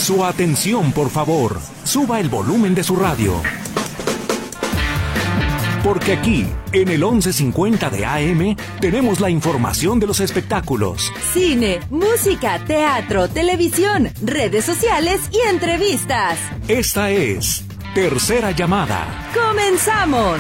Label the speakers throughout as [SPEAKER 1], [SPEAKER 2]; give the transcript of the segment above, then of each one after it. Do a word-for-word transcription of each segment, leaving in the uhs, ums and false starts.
[SPEAKER 1] Su atención, por favor. Suba el volumen de su radio. Porque aquí, en el once cincuenta de A M, tenemos la información de los espectáculos.
[SPEAKER 2] Cine, música, teatro, televisión, redes sociales y entrevistas.
[SPEAKER 1] Esta es Tercera Llamada.
[SPEAKER 2] ¡Comenzamos!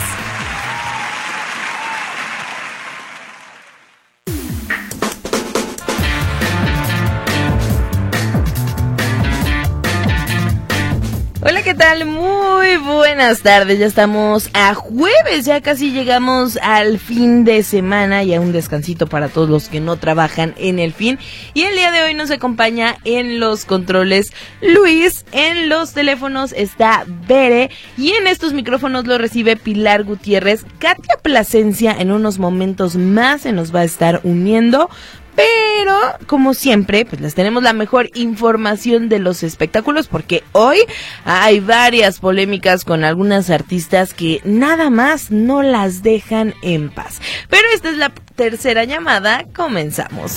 [SPEAKER 3] Hola, ¿qué tal? Muy buenas tardes, ya estamos a jueves, ya casi llegamos al fin de semana y a un descansito para todos los que no trabajan en el fin. Y el día de hoy nos acompaña en los controles Luis, en los teléfonos está Bere y en estos micrófonos lo recibe Pilar Gutiérrez. Katia Plasencia en unos momentos más se nos va a estar uniendo. Pero, como siempre, pues les tenemos la mejor información de los espectáculos porque hoy hay varias polémicas con algunas artistas que nada más no las dejan en paz. Pero esta es la tercera llamada, comenzamos.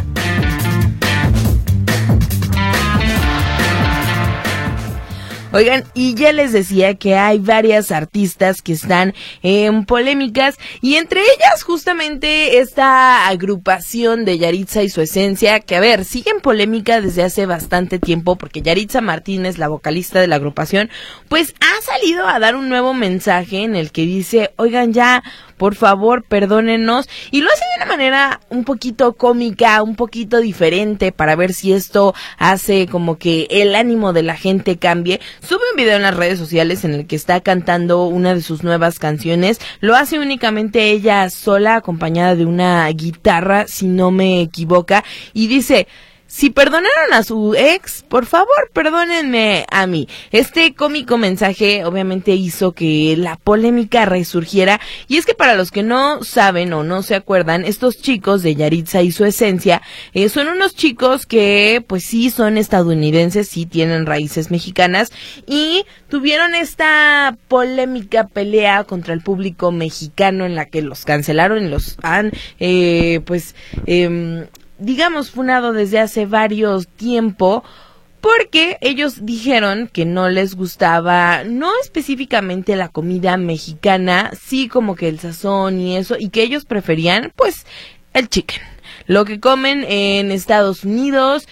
[SPEAKER 3] Oigan, y ya les decía que hay varias artistas que están en polémicas y entre ellas justamente esta agrupación de Yahritza y su esencia, que a ver, sigue en polémica desde hace bastante tiempo porque Yahritza Martínez, la vocalista de la agrupación, pues ha salido a dar un nuevo mensaje en el que dice, oigan ya, por favor, perdónenos, y lo hace de una manera un poquito cómica, un poquito diferente, para ver si esto hace como que el ánimo de la gente cambie. Sube un video en las redes sociales en el que está cantando una de sus nuevas canciones, lo hace únicamente ella sola, acompañada de una guitarra, si no me equivoca, y dice... Si perdonaron a su ex, por favor, perdónenme a mí. Este cómico mensaje obviamente hizo que la polémica resurgiera. Y es que para los que no saben o no se acuerdan, estos chicos de Yahritza y su esencia eh, son unos chicos que pues sí son estadounidenses, sí tienen raíces mexicanas y tuvieron esta polémica pelea contra el público mexicano en la que los cancelaron y los han eh, pues... Eh, digamos, funado desde hace varios tiempo, porque ellos dijeron que no les gustaba, no específicamente la comida mexicana, sí como que el sazón y eso, y que ellos preferían, pues, el chicken, lo que comen en Estados Unidos,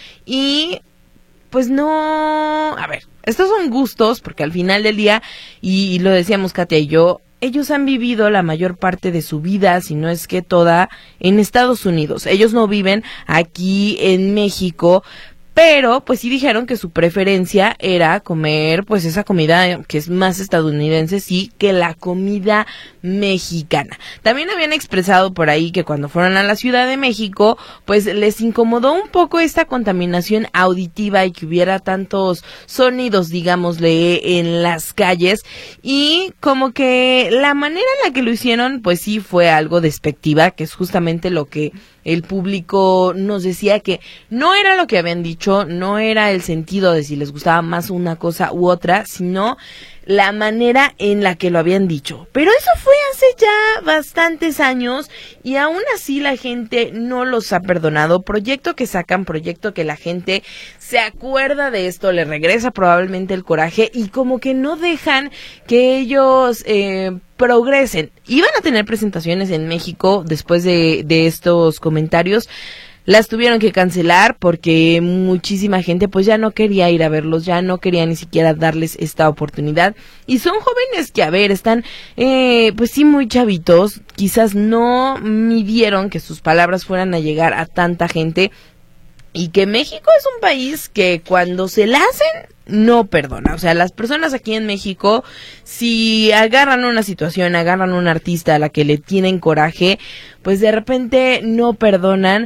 [SPEAKER 3] y pues no, a ver, estos son gustos, porque al final del día, y, y lo decíamos Katia y yo, ellos han vivido la mayor parte de su vida, si no es que toda, en Estados Unidos. Ellos no viven aquí en México, pero pues sí dijeron que su preferencia era comer pues esa comida que es más estadounidense, sí, que la comida mexicana. También habían expresado por ahí que cuando fueron a la Ciudad de México, pues les incomodó un poco esta contaminación auditiva y que hubiera tantos sonidos, digámosle, en las calles, y como que la manera en la que lo hicieron, pues sí fue algo despectiva, que es justamente lo que el público nos decía, que no era lo que habían dicho, no era el sentido de si les gustaba más una cosa u otra, sino la manera en la que lo habían dicho. Pero eso fue hace ya bastantes años y aún así la gente no los ha perdonado. Proyecto que sacan, proyecto que la gente se acuerda de esto, le regresa probablemente el coraje y como que no dejan que ellos eh, progresen. Iban a tener presentaciones en México después de, de estos comentarios. Las tuvieron que cancelar porque muchísima gente pues ya no quería ir a verlos, ya no quería ni siquiera darles esta oportunidad. Y son jóvenes que, a ver, están eh, pues sí muy chavitos, quizás no midieron que sus palabras fueran a llegar a tanta gente. Y que México es un país que cuando se la hacen no perdona. O sea, las personas aquí en México, si agarran una situación, agarran un artista a la que le tienen coraje, pues de repente no perdonan.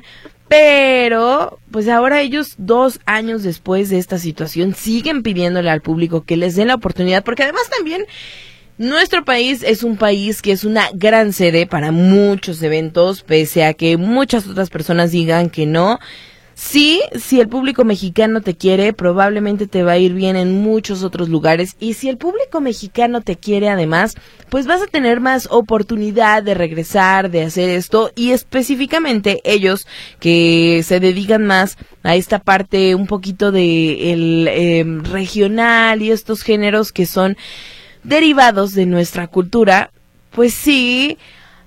[SPEAKER 3] Pero, pues ahora ellos, dos años después de esta situación, siguen pidiéndole al público que les den la oportunidad, porque además también nuestro país es un país que es una gran sede para muchos eventos, pese a que muchas otras personas digan que no. Sí, si el público mexicano te quiere, probablemente te va a ir bien en muchos otros lugares. Y si el público mexicano te quiere además, pues vas a tener más oportunidad de regresar, de hacer esto. Y específicamente ellos que se dedican más a esta parte un poquito de el eh, regional y estos géneros que son derivados de nuestra cultura, pues sí...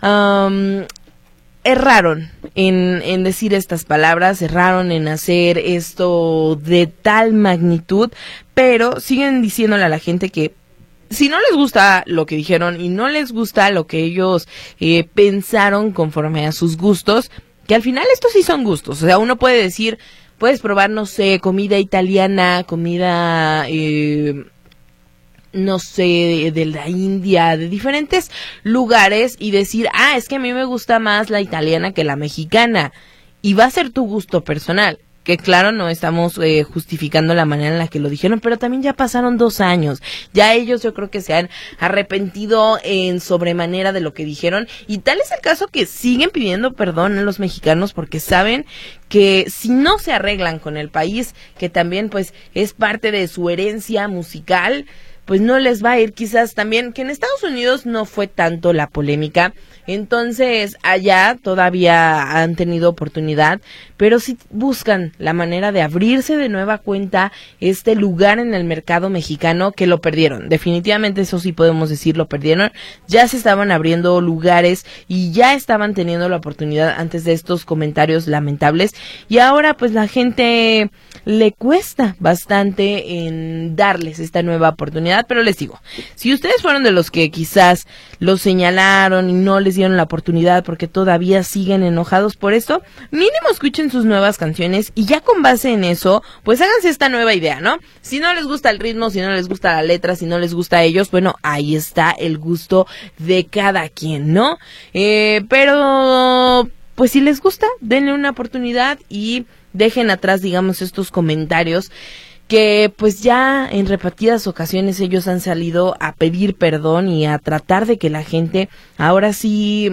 [SPEAKER 3] Um, erraron en, en decir estas palabras, erraron en hacer esto de tal magnitud, pero siguen diciéndole a la gente que si no les gusta lo que dijeron y no les gusta lo que ellos eh, pensaron conforme a sus gustos, que al final estos sí son gustos, o sea, uno puede decir, puedes probar, no sé, comida italiana, comida... Eh, no sé, de, de la India, de diferentes lugares y decir, ah, es que a mí me gusta más la italiana que la mexicana y va a ser tu gusto personal, que claro, no estamos eh, justificando la manera en la que lo dijeron, pero también ya pasaron dos años, ya ellos yo creo que se han arrepentido en sobremanera de lo que dijeron y tal es el caso que siguen pidiendo perdón a los mexicanos porque saben que si no se arreglan con el país, que también pues es parte de su herencia musical, pues no les va a ir. Quizás también que en Estados Unidos no fue tanto la polémica, entonces allá todavía han tenido oportunidad, pero sí buscan la manera de abrirse de nueva cuenta este lugar en el mercado mexicano que lo perdieron, definitivamente eso sí podemos decir, lo perdieron, ya se estaban abriendo lugares y ya estaban teniendo la oportunidad antes de estos comentarios lamentables y ahora pues la gente le cuesta bastante en darles esta nueva oportunidad. Pero les digo, si ustedes fueron de los que quizás los señalaron y no les dieron la oportunidad porque todavía siguen enojados por esto, mínimo escuchen sus nuevas canciones y ya con base en eso, pues háganse esta nueva idea, ¿no? Si no les gusta el ritmo, si no les gusta la letra, si no les gusta a ellos, bueno, ahí está el gusto de cada quien, ¿no? Eh, pero, pues si les gusta, denle una oportunidad y dejen atrás, digamos, estos comentarios que pues ya en repetidas ocasiones ellos han salido a pedir perdón y a tratar de que la gente ahora sí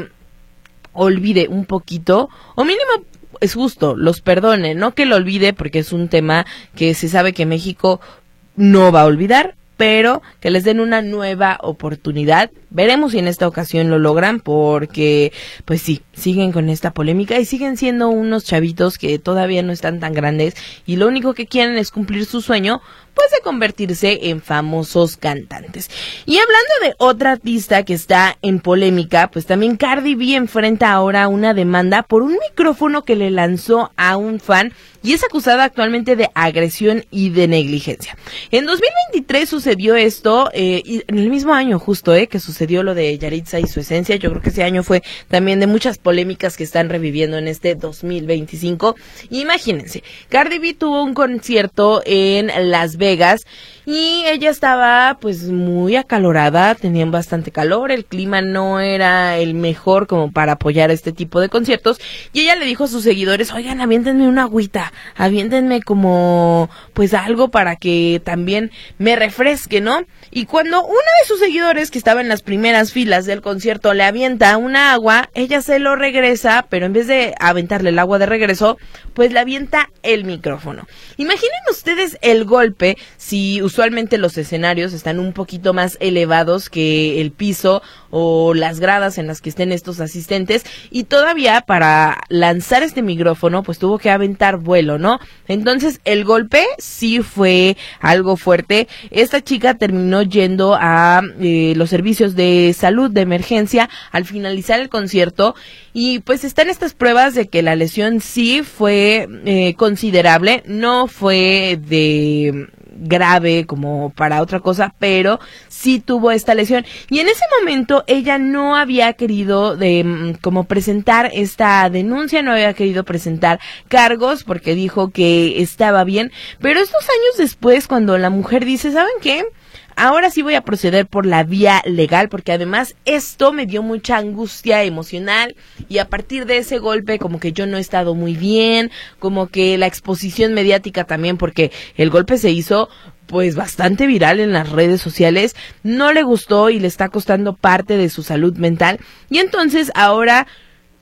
[SPEAKER 3] olvide un poquito, o mínimo es justo, los perdone, no que lo olvide porque es un tema que se sabe que México no va a olvidar, pero que les den una nueva oportunidad. Veremos si en esta ocasión lo logran porque, pues sí, siguen con esta polémica y siguen siendo unos chavitos que todavía no están tan grandes y lo único que quieren es cumplir su sueño, pues de convertirse en famosos cantantes. Y hablando de otra artista que está en polémica, pues también Cardi B enfrenta ahora una demanda por un micrófono que le lanzó a un fan y es acusada actualmente de agresión y de negligencia. En dos mil veintitrés sucedió esto, eh, y en el mismo año justo, eh, que sucedió lo de Yaritza y su esencia. Yo creo que ese año fue también de muchas polémicas que están reviviendo en este dos mil veinticinco. Imagínense, Cardi B tuvo un concierto en Las Vegas y ella estaba pues muy acalorada, tenían bastante calor, el clima no era el mejor como para apoyar este tipo de conciertos y ella le dijo a sus seguidores, oigan, aviéntenme una agüita, aviéntenme como pues algo para que también me refresque, ¿no? Y cuando uno de sus seguidores que estaba en las primeras filas del concierto le avienta una agua, ella se lo regresa, pero en vez de aventarle el agua de regreso, pues le avienta el micrófono. Imaginen ustedes el golpe si usualmente los escenarios están un poquito más elevados que el piso o las gradas en las que estén estos asistentes y todavía para lanzar este micrófono pues tuvo que aventar vuelo, ¿no? Entonces el golpe sí fue algo fuerte. Esta chica terminó yendo a eh, los servicios de salud de emergencia al finalizar el concierto y pues están estas pruebas de que la lesión sí fue eh, considerable, no fue de grave como para otra cosa, pero sí tuvo esta lesión y en ese momento ella no había querido de como presentar esta denuncia, no había querido presentar cargos porque dijo que estaba bien, pero estos años después cuando la mujer dice, ¿saben qué? Ahora sí voy a proceder por la vía legal porque además esto me dio mucha angustia emocional y a partir de ese golpe como que yo no he estado muy bien, como que la exposición mediática también porque el golpe se hizo pues bastante viral en las redes sociales, no le gustó y le está costando parte de su salud mental y entonces ahora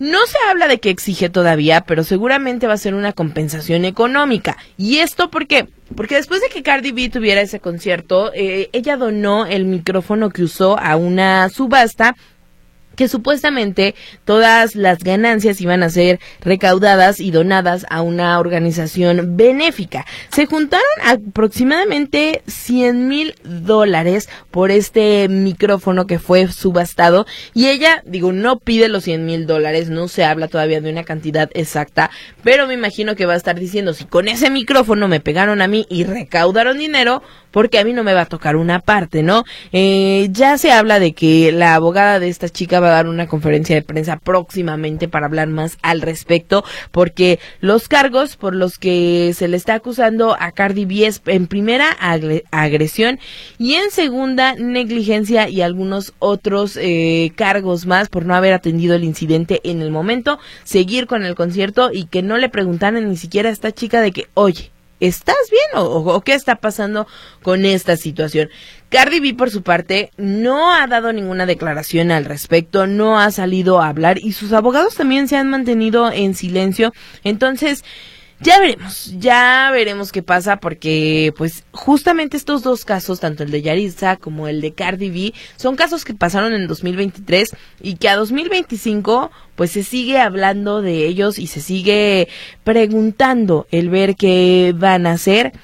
[SPEAKER 3] No se habla de que exige todavía, pero seguramente va a ser una compensación económica. ¿Y esto por qué? Porque después de que Cardi B tuviera ese concierto, eh, ella donó el micrófono que usó a una subasta, que supuestamente todas las ganancias iban a ser recaudadas y donadas a una organización benéfica. Se juntaron aproximadamente cien mil dólares por este micrófono que fue subastado, y ella, digo, no pide los cien mil dólares, no se habla todavía de una cantidad exacta, pero me imagino que va a estar diciendo, si con ese micrófono me pegaron a mí y recaudaron dinero, porque a mí no me va a tocar una parte, ¿no? Eh, ya se habla de que la abogada de esta chica va a dar una conferencia de prensa próximamente para hablar más al respecto, porque los cargos por los que se le está acusando a Cardi B es, en primera, agre- agresión, y en segunda, negligencia, y algunos otros eh, cargos más por no haber atendido el incidente en el momento, seguir con el concierto y que no le preguntaran ni siquiera a esta chica de que, oye, ¿estás bien o, o qué está pasando con esta situación? Cardi B, por su parte, no ha dado ninguna declaración al respecto, no ha salido a hablar, y sus abogados también se han mantenido en silencio. Entonces, ya veremos, ya veremos qué pasa, porque pues justamente estos dos casos, tanto el de Yaritza como el de Cardi B, son casos que pasaron en dos mil veintitrés y que a dos mil veinticinco pues se sigue hablando de ellos y se sigue preguntando el ver qué van a hacer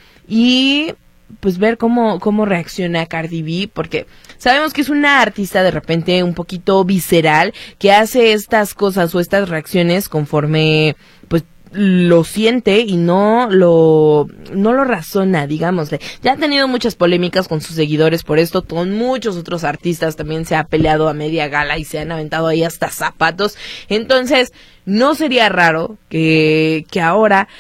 [SPEAKER 3] y pues ver cómo cómo reacciona Cardi B, porque sabemos que es una artista de repente un poquito visceral, que hace estas cosas o estas reacciones conforme pues lo siente y no lo no lo razona, digámosle. Ya ha tenido muchas polémicas con sus seguidores por esto, con muchos otros artistas también se ha peleado a media gala y se han aventado ahí hasta zapatos. Entonces, no sería raro que, que ahora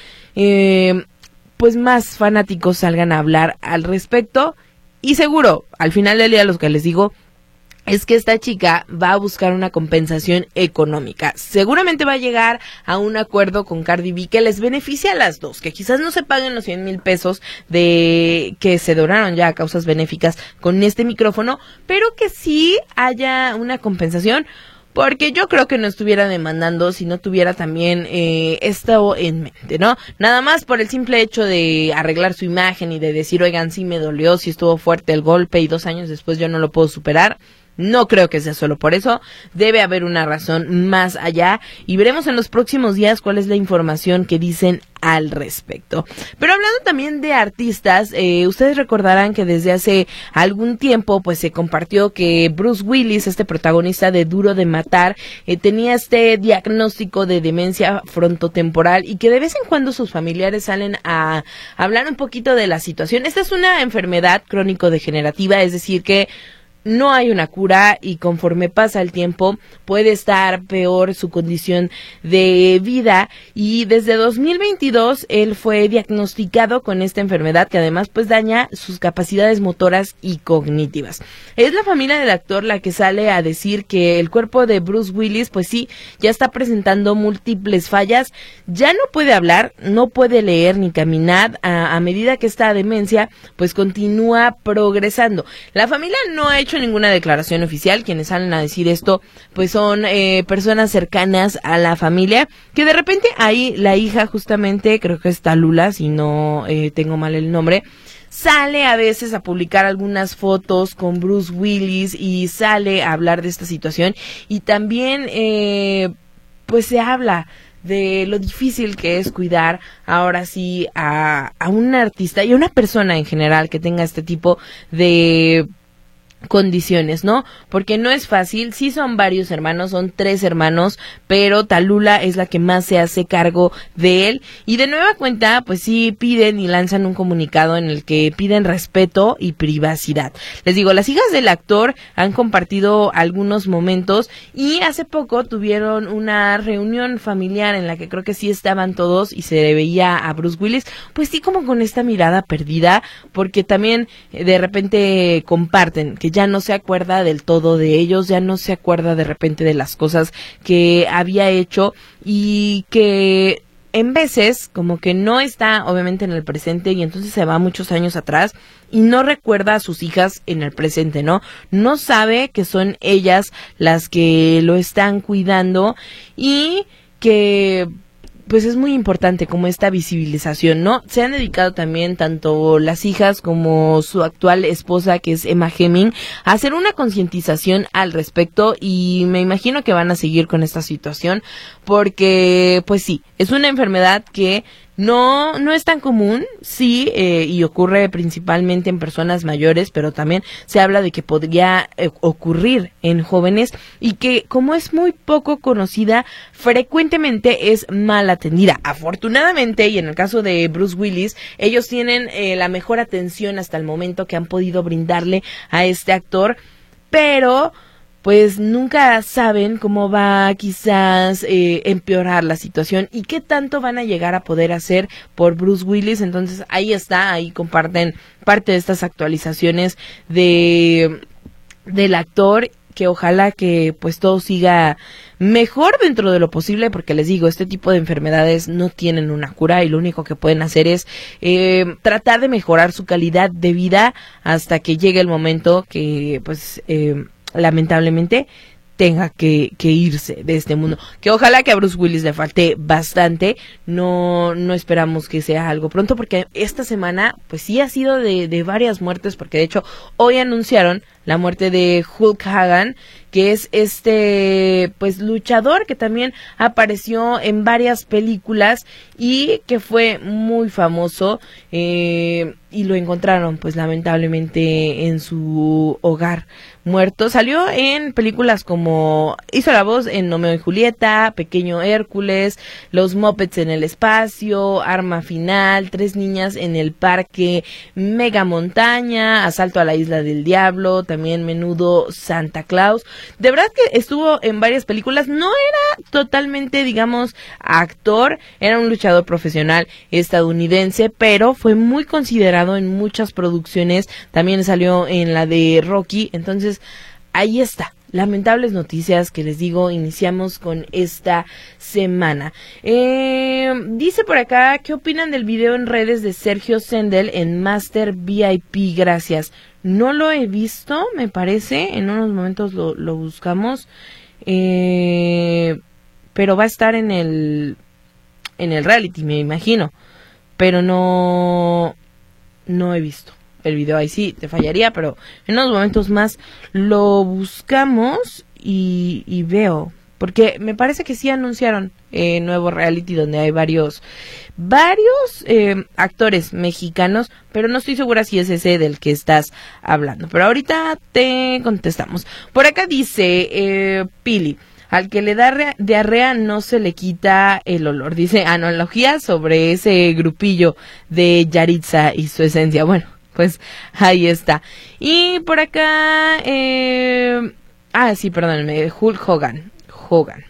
[SPEAKER 3] eh, pues más fanáticos salgan a hablar al respecto, y seguro, al final del día, lo que les digo es que esta chica va a buscar una compensación económica. Seguramente va a llegar a un acuerdo con Cardi B que les beneficie a las dos, que quizás no se paguen los cien mil pesos de que se donaron ya a causas benéficas con este micrófono, pero que sí haya una compensación, porque yo creo que no estuviera demandando si no tuviera también eh, esto en mente, ¿no? Nada más por el simple hecho de arreglar su imagen y de decir, oigan, sí me dolió, sí estuvo fuerte el golpe y dos años después yo no lo puedo superar. No creo que sea solo por eso, debe haber una razón más allá, y veremos en los próximos días cuál es la información que dicen al respecto. Pero hablando también de artistas, eh, ustedes recordarán que desde hace algún tiempo pues se compartió que Bruce Willis, este protagonista de Duro de Matar, eh, tenía este diagnóstico de demencia frontotemporal, y que de vez en cuando sus familiares salen a hablar un poquito de la situación. Esta es una enfermedad crónico-degenerativa, es decir que no hay una cura, y conforme pasa el tiempo puede estar peor su condición de vida, y desde dos mil veintidós él fue diagnosticado con esta enfermedad, que además pues daña sus capacidades motoras y cognitivas. Es la familia del actor la que sale a decir que el cuerpo de Bruce Willis pues sí, ya está presentando múltiples fallas, ya no puede hablar, no puede leer ni caminar a, a medida que esta demencia pues continúa progresando. La familia no ha hecho ninguna declaración oficial, quienes salen a decir esto pues son eh, personas cercanas a la familia, que de repente ahí la hija, justamente creo que es Talula, si no eh, tengo mal el nombre, sale a veces a publicar algunas fotos con Bruce Willis y sale a hablar de esta situación, y también eh, pues se habla de lo difícil que es cuidar ahora sí a, a un artista y a una persona en general que tenga este tipo de condiciones, ¿no? Porque no es fácil, sí son varios hermanos, son tres hermanos, pero Talula es la que más se hace cargo de él, y de nueva cuenta, pues sí piden y lanzan un comunicado en el que piden respeto y privacidad. Les digo, las hijas del actor han compartido algunos momentos, y hace poco tuvieron una reunión familiar en la que creo que sí estaban todos, y se veía a Bruce Willis, pues sí como con esta mirada perdida, porque también eh, de repente comparten que ya no se acuerda del todo de ellos, ya no se acuerda de repente de las cosas que había hecho, y que en veces como que no está obviamente en el presente y entonces se va muchos años atrás y no recuerda a sus hijas en el presente, ¿no? No sabe que son ellas las que lo están cuidando y que pues es muy importante como esta visibilización, ¿no? Se han dedicado también tanto las hijas como su actual esposa, que es Emma Heming, a hacer una concientización al respecto y me imagino que van a seguir con esta situación porque, pues sí, es una enfermedad que no no es tan común, sí, eh, y ocurre principalmente en personas mayores, pero también se habla de que podría eh, ocurrir en jóvenes y que como es muy poco conocida, frecuentemente es mal atendida. Afortunadamente, y en el caso de Bruce Willis, ellos tienen eh, la mejor atención hasta el momento que han podido brindarle a este actor, pero pues nunca saben cómo va quizás eh, empeorar la situación y qué tanto van a llegar a poder hacer por Bruce Willis. Entonces ahí está, ahí comparten parte de estas actualizaciones de del actor, que ojalá que pues todo siga mejor dentro de lo posible, porque les digo, este tipo de enfermedades no tienen una cura y lo único que pueden hacer es eh, tratar de mejorar su calidad de vida hasta que llegue el momento que pues eh, lamentablemente tenga que, que irse de este mundo, que ojalá que a Bruce Willis le falte bastante, no no esperamos que sea algo pronto, porque esta semana pues sí ha sido de, de varias muertes, porque de hecho hoy anunciaron la muerte de Hulk Hogan, que es este pues luchador que también apareció en varias películas y que fue muy famoso, eh, y lo encontraron pues lamentablemente en su hogar muerto. Salió en películas como, hizo la voz en Romeo y Julieta, Pequeño Hércules, Los Muppets en el espacio, Arma Final, Tres niñas en el parque, Mega Montaña, Asalto a la Isla del Diablo, también Menudo Santa Claus. De verdad que estuvo en varias películas, no era totalmente, digamos, actor, era un luchador profesional estadounidense, pero fue muy considerado en muchas producciones, también salió en la de Rocky. Entonces ahí está, lamentables noticias que les digo, iniciamos con esta semana. Eh, dice por acá, ¿qué opinan del video en redes de Sergio Sendel en Master V I P? Gracias. No lo he visto, me parece, en unos momentos lo, lo buscamos, eh, pero va a estar en el en el reality, me imagino, pero no no he visto el video, ahí sí te fallaría, pero en unos momentos más lo buscamos y, y veo, porque me parece que sí anunciaron eh, nuevo reality donde hay varios varios eh, actores mexicanos, pero no estoy segura si es ese del que estás hablando, pero ahorita te contestamos. Por acá dice eh, Pili, al que le da rea- diarrea no se le quita el olor. Dice, analogía sobre ese grupillo de Yaritza y su esencia. Bueno, pues ahí está. Y por acá, eh, ah, sí, perdónenme, Hulk Hogan, Hogan,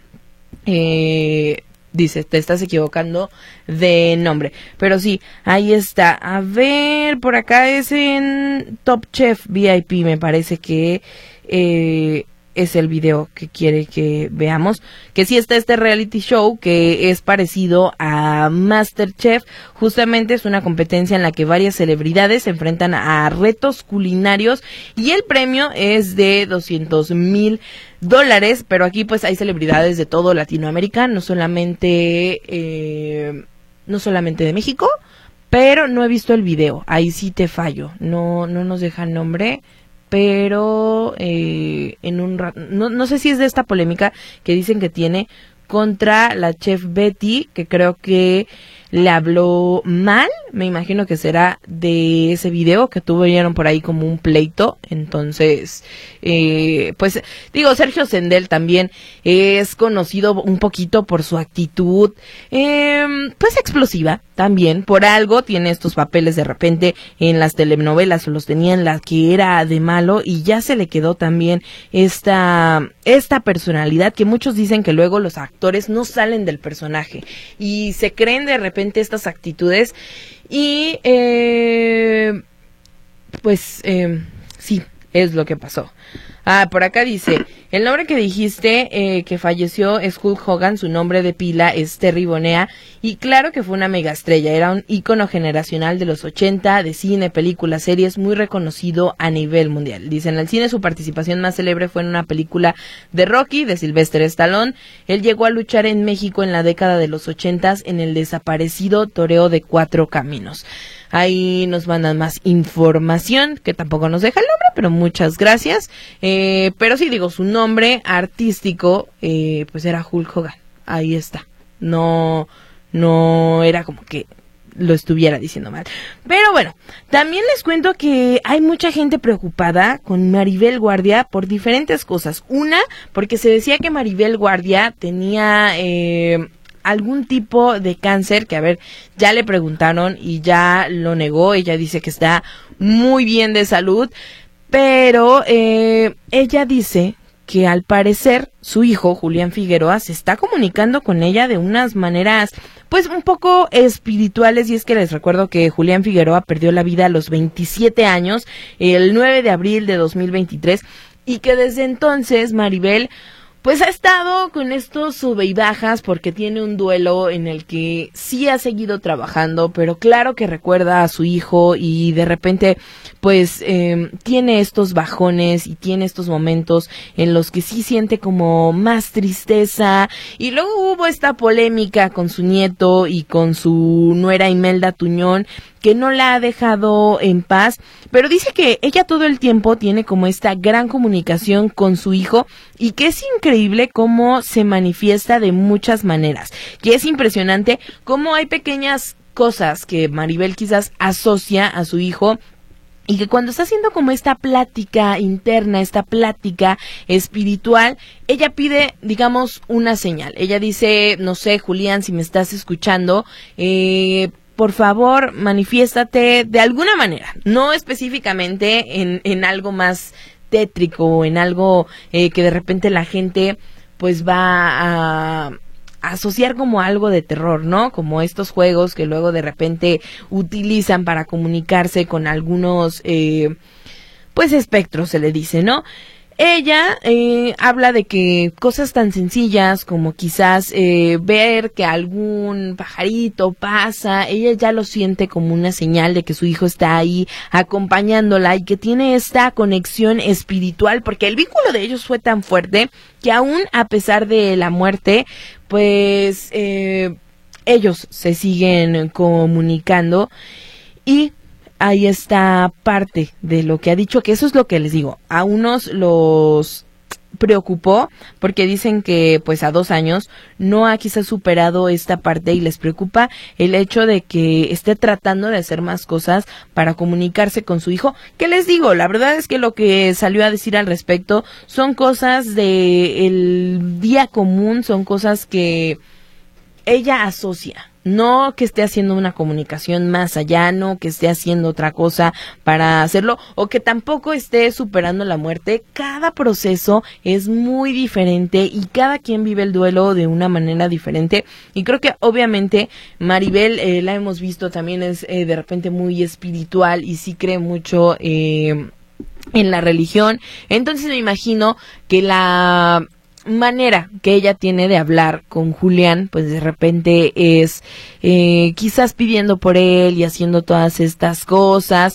[SPEAKER 3] eh, dice, te estás equivocando de nombre, pero sí, ahí está. A ver, por acá es en Top Chef V I P, me parece que, eh, es el video que quiere que veamos, que sí está este reality show que es parecido a MasterChef. Justamente es una competencia en la que varias celebridades se enfrentan a retos culinarios y el premio es de doscientos mil dólares, pero aquí pues hay celebridades de todo Latinoamérica, no solamente eh, no solamente de México, pero no he visto el video, ahí sí te fallo, no no nos deja nombre, pero eh, en un rato, no, no sé si es de esta polémica que dicen que tiene contra la chef Betty, que creo que le habló mal, me imagino que será de ese video que tuvieron por ahí como un pleito. Entonces, eh, pues digo, Sergio Sendel también es conocido un poquito por su actitud, eh, pues explosiva también, por algo tiene estos papeles de repente en las telenovelas, o los tenía en la que era de malo, y ya se le quedó también esta, esta personalidad que muchos dicen que luego los actores no salen del personaje y se creen de repente estas actitudes y eh, pues eh, sí, es lo que pasó. Ah, por acá dice, el nombre que dijiste eh, que falleció es Hulk Hogan, su nombre de pila es Terry Bollea, y claro que fue una mega estrella, era un ícono generacional de los ochenta, de cine, películas, series, muy reconocido a nivel mundial. Dice, en el cine su participación más célebre fue en una película de Rocky, de Sylvester Stallone. Él llegó a luchar en México en la década de los ochentas en el desaparecido Toreo de Cuatro Caminos. Ahí nos mandan más información, que tampoco nos deja el nombre, pero muchas gracias. Eh, pero sí, digo, su nombre artístico, eh, pues era Hulk Hogan. Ahí está. No, no era como que lo estuviera diciendo mal. Pero bueno, también les cuento que hay mucha gente preocupada con Maribel Guardia por diferentes cosas. Una, porque se decía que Maribel Guardia tenía... Eh, algún tipo de cáncer, que a ver, ya le preguntaron y ya lo negó, ella dice que está muy bien de salud, pero eh, ella dice que al parecer su hijo, Julián Figueroa, se está comunicando con ella de unas maneras pues un poco espirituales, y es que les recuerdo que Julián Figueroa perdió la vida a los veintisiete años, el nueve de abril de dos mil veintitrés, y que desde entonces Maribel pues ha estado con estos sube y bajas porque tiene un duelo en el que sí ha seguido trabajando, pero claro que recuerda a su hijo y de repente pues eh, tiene estos bajones y tiene estos momentos en los que sí siente como más tristeza. Y luego hubo esta polémica con su nieto y con su nuera Imelda Tuñón, que no la ha dejado en paz, pero dice que ella todo el tiempo tiene como esta gran comunicación con su hijo y que es increíble cómo se manifiesta de muchas maneras, que es impresionante cómo hay pequeñas cosas que Maribel quizás asocia a su hijo, y que cuando está haciendo como esta plática interna, esta plática espiritual, ella pide, digamos, una señal. Ella dice, no sé, Julián, si me estás escuchando, eh... por favor, manifiéstate de alguna manera, no específicamente en, en algo más tétrico, en algo eh, que de repente la gente pues va a, a asociar como algo de terror, ¿no? Como estos juegos que luego de repente utilizan para comunicarse con algunos eh, pues espectros, se le dice, ¿no? Ella eh, habla de que cosas tan sencillas como quizás eh, ver que algún pajarito pasa, ella ya lo siente como una señal de que su hijo está ahí acompañándola y que tiene esta conexión espiritual, porque el vínculo de ellos fue tan fuerte que aún a pesar de la muerte, pues eh, ellos se siguen comunicando. Y ahí está parte de lo que ha dicho, que eso es lo que les digo, a unos los preocupó porque dicen que pues a dos años no ha quizás superado esta parte y les preocupa el hecho de que esté tratando de hacer más cosas para comunicarse con su hijo. ¿Qué les digo? La verdad es que lo que salió a decir al respecto son cosas de el día común, son cosas que ella asocia. No que esté haciendo una comunicación más allá, no que esté haciendo otra cosa para hacerlo, o que tampoco esté superando la muerte. Cada proceso es muy diferente y cada quien vive el duelo de una manera diferente. Y creo que obviamente Maribel, eh, la hemos visto, también es eh, de repente muy espiritual y sí cree mucho eh, en la religión. Entonces me imagino que la manera que ella tiene de hablar con Julián, pues de repente es eh, quizás pidiendo por él y haciendo todas estas cosas,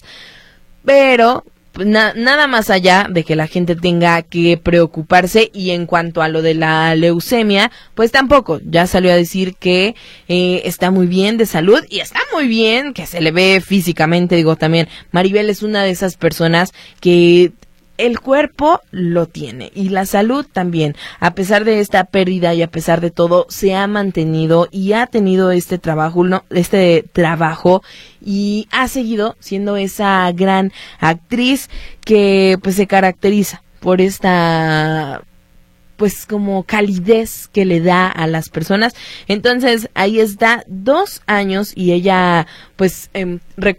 [SPEAKER 3] pero pues, na- nada más allá de que la gente tenga que preocuparse. Y en cuanto a lo de la leucemia, pues tampoco, ya salió a decir que eh, está muy bien de salud y está muy bien, que se le ve físicamente. Digo, también Maribel es una de esas personas que el cuerpo lo tiene y la salud también. A pesar de esta pérdida y a pesar de todo, se ha mantenido y ha tenido este trabajo, no, este trabajo y ha seguido siendo esa gran actriz que pues se caracteriza por esta pues como calidez que le da a las personas. Entonces ahí está, dos años, y ella pues eh, recuerda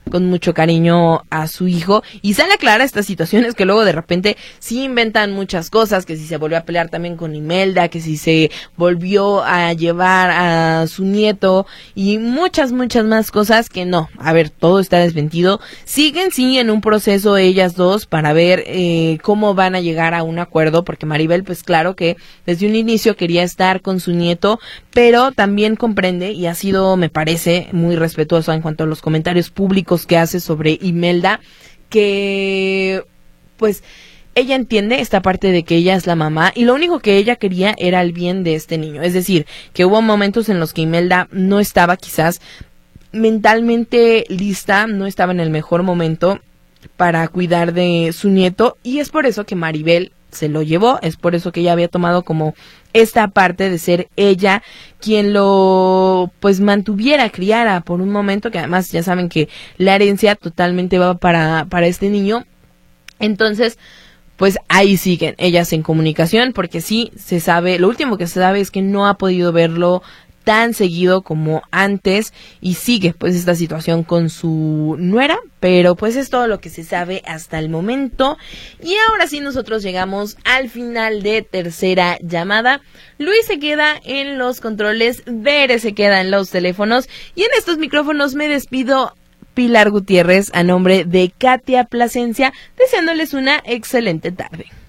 [SPEAKER 3] con mucho cariño a su hijo, y sale a aclarar estas situaciones que luego de repente sí inventan muchas cosas, que si se volvió a pelear también con Imelda, que si se volvió a llevar a su nieto y muchas, muchas más cosas que no. A ver, todo está desmentido. Siguen sí en un proceso ellas dos para ver eh, cómo van a llegar a un acuerdo, porque Maribel pues claro que desde un inicio quería estar con su nieto, pero también comprende y ha sido, me parece, muy respetuosa en cuanto a los comentarios públicos que hace sobre Imelda, que pues ella entiende esta parte de que ella es la mamá y lo único que ella quería era el bien de este niño. Es decir, que hubo momentos en los que Imelda no estaba quizás mentalmente lista, no estaba en el mejor momento para cuidar de su nieto, y es por eso que Maribel se lo llevó, es por eso que ella había tomado como esta parte de ser ella quien lo pues mantuviera, criara por un momento, que además ya saben que la herencia totalmente va para, para este niño. Entonces pues ahí siguen ellas en comunicación, porque sí se sabe, lo último que se sabe es que no ha podido verlo tan seguido como antes y sigue pues esta situación con su nuera, pero pues es todo lo que se sabe hasta el momento. Y ahora sí nosotros llegamos al final de Tercera Llamada. Luis se queda en los controles, Bere se queda en los teléfonos y en estos micrófonos me despido, Pilar Gutiérrez, a nombre de Katia Plasencia, deseándoles una excelente tarde.